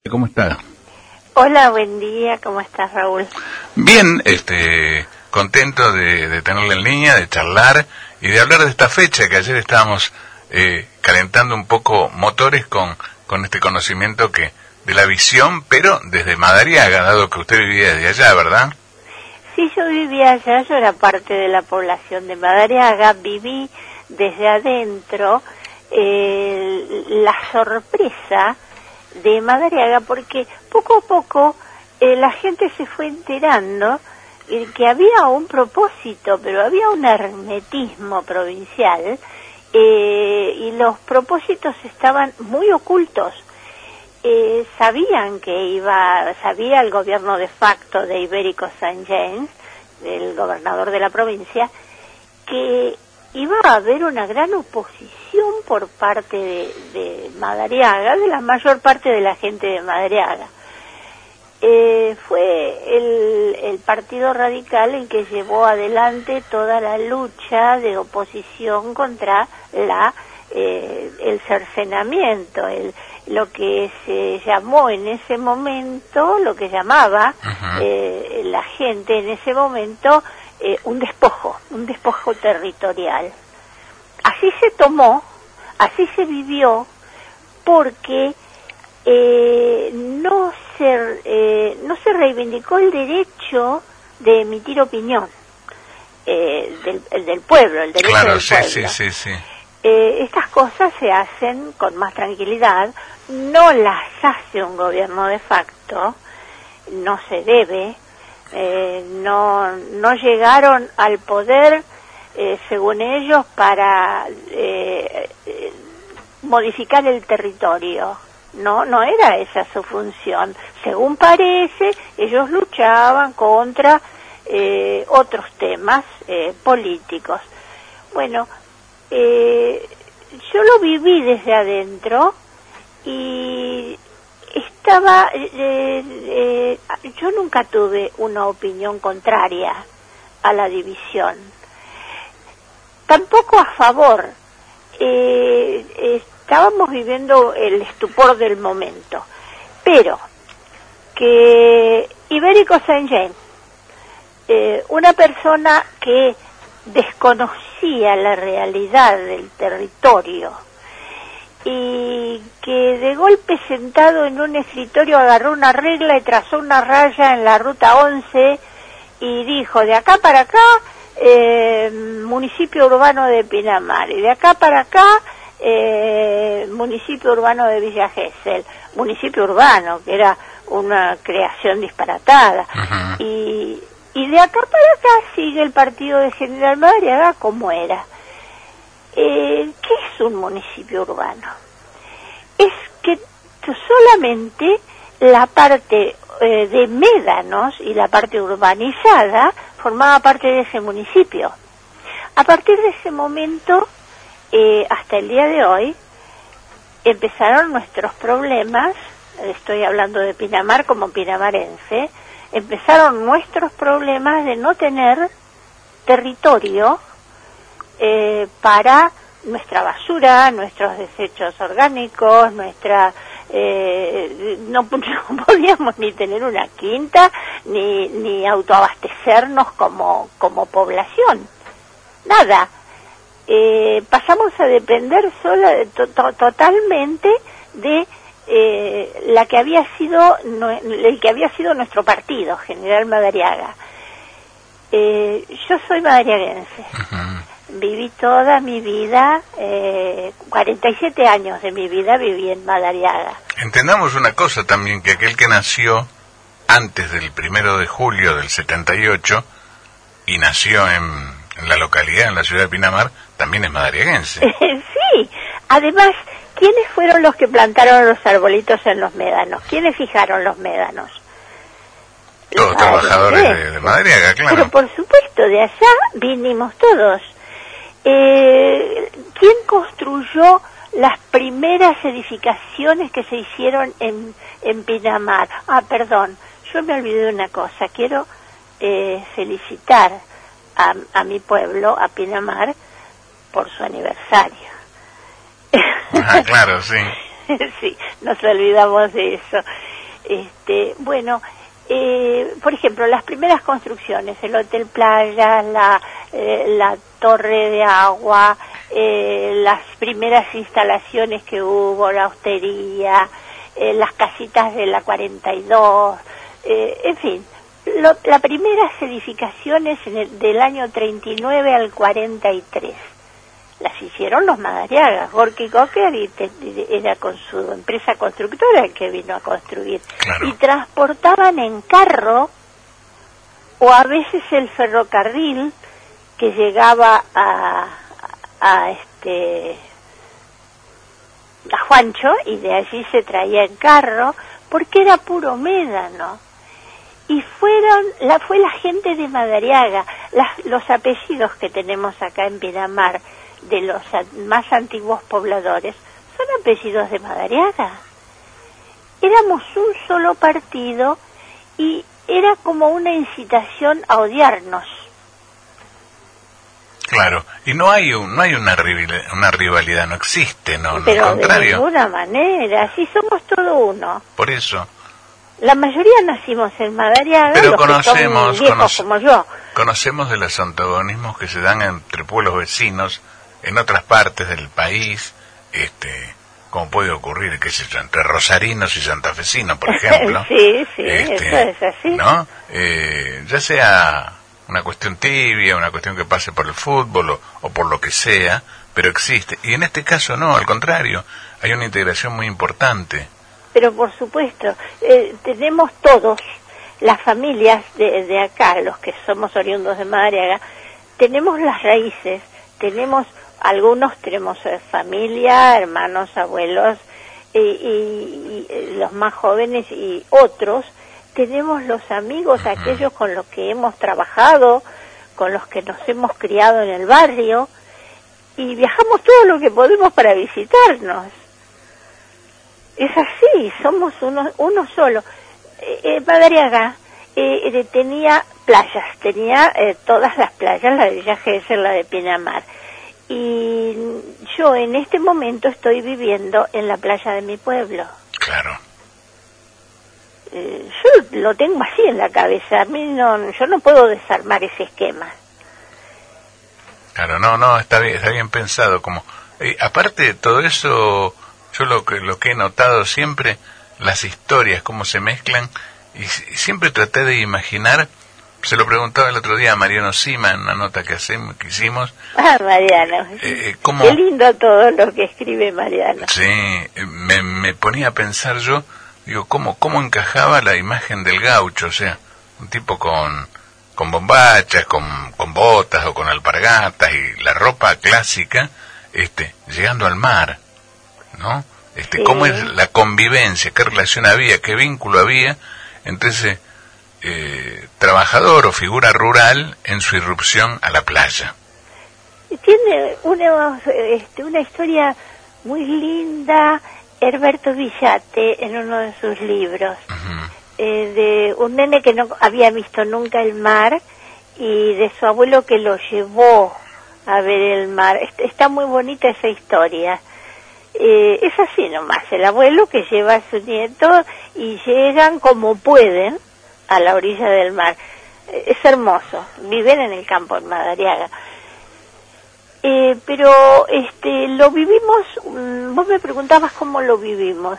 ¿Cómo está? Hola, buen día, ¿cómo estás, Raúl? Bien, contento de tenerle en línea, de charlar y de hablar de esta fecha que ayer estábamos calentando un poco motores con este conocimiento de la visión, pero desde Madariaga, dado que usted vivía desde allá, ¿verdad? Sí, yo vivía allá, yo era parte de la población de Madariaga, viví desde adentro la sorpresa de Madariaga, porque poco a poco la gente se fue enterando que había un propósito, pero había un hermetismo provincial y los propósitos estaban muy ocultos. Sabía el gobierno de facto de Ibérico Saint-Gens, el gobernador de la provincia, que iba a haber una gran oposición por parte de Madariaga, de la mayor parte de la gente de Madariaga. Fue el Partido Radical el que llevó adelante toda la lucha de oposición contra el cercenamiento, lo que se llamó en ese momento, lo que llamaba la gente en ese momento, un despojo territorial. Así se tomó, así se vivió, porque no se reivindicó el derecho de emitir opinión del pueblo, el derecho claro, del pueblo. Sí. Estas cosas se hacen con más tranquilidad, no las hace un gobierno de facto, no se debe, no llegaron al poder, según ellos, para modificar el territorio. No era esa su función. Según parece, ellos luchaban contra otros temas políticos. Bueno, yo lo viví desde adentro y yo nunca tuve una opinión contraria a la división, tampoco a favor. Estábamos viviendo el estupor del momento, pero que Ibérico Saint-Gens, una persona que desconocía la realidad del territorio y que de golpe sentado en un escritorio agarró una regla y trazó una raya en la ruta 11 y dijo: de acá para acá municipio urbano de Pinamar, y de acá para acá municipio urbano de Villa Gesell, municipio urbano, que era una creación disparatada. Y de acá para acá sigue el partido de General Madariaga como era. ¿Qué es un municipio urbano? Es que solamente la parte de médanos y la parte urbanizada formaba parte de ese municipio. A partir de ese momento, hasta el día de hoy, empezaron nuestros problemas. Estoy hablando de Pinamar como pinamarense. Empezaron nuestros problemas de no tener territorio para nuestra basura, nuestros desechos orgánicos, no podíamos ni tener una quinta, ni autoabastecernos como población. Nada. Pasamos a depender totalmente de el que había sido nuestro partido, General Madariaga. Yo soy madariaguense. Viví toda mi vida, 47 años de mi vida viví en Madariaga. Entendamos una cosa también, que aquel que nació antes del 1 de julio del 78 y nació en la localidad, en la ciudad de Pinamar, también es madariaguense. Sí, además, ¿quiénes fueron los que plantaron los arbolitos en los médanos? ¿Quiénes fijaron los médanos? Todos trabajadores de Madariaga, claro. Pero por supuesto, de allá vinimos todos. ¿Quién construyó las primeras edificaciones que se hicieron en Pinamar? Perdón, yo me olvidé de una cosa. Quiero felicitar a mi pueblo, a Pinamar, por su aniversario. Claro, sí. Sí, nos olvidamos de eso. Bueno, por ejemplo, las primeras construcciones, el Hotel Playa, la torre de agua, las primeras instalaciones que hubo, la hostería, las casitas de la 42, en fin, las primeras edificaciones del año 39 al 43. Las hicieron los Madariaga. Gorky Cocker era con su empresa constructora el que vino a construir. Claro. Y transportaban en carro o a veces el ferrocarril que llegaba a Juancho, y de allí se traía en carro porque era puro médano. Y fue la gente de Madariaga, los apellidos que tenemos acá en Pinamar, de los más antiguos pobladores, son apellidos de Madariaga. Éramos un solo partido y era como una incitación a odiarnos. Claro, y no hay una rivalidad, no existe, no, pero al contrario. De ninguna manera, sí somos todo uno. Por eso. La mayoría nacimos en Madariaga, pero los conocemos, que son viejos como yo. Conocemos de los antagonismos que se dan entre pueblos vecinos en otras partes del país, como puede ocurrir, qué sé yo, entre rosarinos y santafesinos, por ejemplo. Sí, eso es así. ¿No? Ya sea una cuestión tibia, una cuestión que pase por el fútbol o por lo que sea, pero existe. Y en este caso no, al contrario, hay una integración muy importante. Pero por supuesto, tenemos todos, las familias de acá, los que somos oriundos de Madariaga, tenemos las raíces, algunos tenemos familia, hermanos, abuelos, y los más jóvenes, y otros tenemos los amigos, aquellos con los que hemos trabajado, con los que nos hemos criado en el barrio, y viajamos todo lo que podemos para visitarnos. Es así, somos uno solo. Madariaga tenía playas, tenía todas las playas, la de Villa Gesell, la de Pinamar. Y yo en este momento estoy viviendo en la playa de mi pueblo. Claro. Yo lo tengo así en la cabeza, yo no puedo desarmar ese esquema. Claro, no, está bien pensado. Como aparte de todo eso, yo lo que he notado siempre, las historias, cómo se mezclan, y siempre traté de imaginar, se lo preguntaba el otro día a Mariano Sima en una nota que hicimos. Mariano, ¿cómo? Qué lindo todo lo que escribe Mariano. Sí, me ponía a pensar yo, digo, cómo encajaba la imagen del gaucho, o sea, un tipo con bombachas, con botas o con alpargatas y la ropa clásica, llegando al mar, ¿no? Sí. ¿Cómo es la convivencia? ¿Qué relación había? ¿Qué vínculo había entre ese trabajador o figura rural en su irrupción a la playa? Tiene una historia muy linda Herberto Villate en uno de sus libros, de un nene que no había visto nunca el mar y de su abuelo que lo llevó a ver el mar. Está muy bonita esa historia. Es así nomás, el abuelo que lleva a su nieto y llegan como pueden a la orilla del mar. Es hermoso, viven en el campo en Madariaga. Pero lo vivimos, vos me preguntabas cómo lo vivimos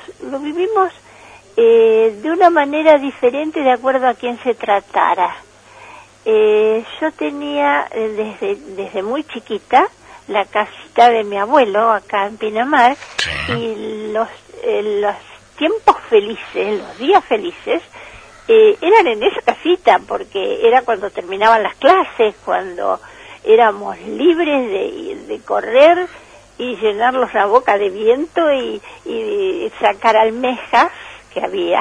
de una manera diferente de acuerdo a quién se tratara. Yo tenía desde muy chiquita la casita de mi abuelo acá en Pinamar, sí. Y los tiempos felices, los días felices, eran en esa casita, porque era cuando terminaban las clases, cuando éramos libres de correr y llenarlos la boca de viento y sacar almejas que había.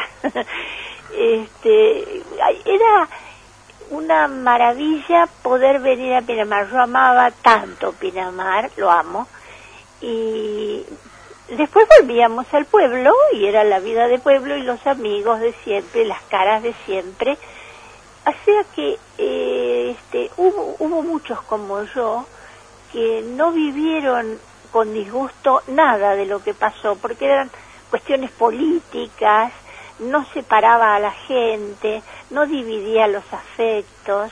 Era una maravilla poder venir a Pinamar. Yo amaba tanto Pinamar, lo amo, y después volvíamos al pueblo y era la vida de pueblo y los amigos de siempre, las caras de siempre. O sea que hubo muchos como yo que no vivieron con disgusto nada de lo que pasó, porque eran cuestiones políticas, no separaba a la gente, no dividía los afectos.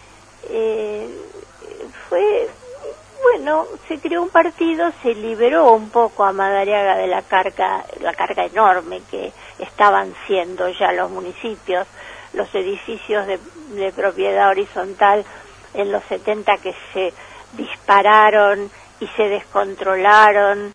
Se creó un partido, se liberó un poco a Madariaga de la carga enorme que estaban siendo ya los municipios, los edificios de propiedad horizontal en los 70 que se dispararon y se descontrolaron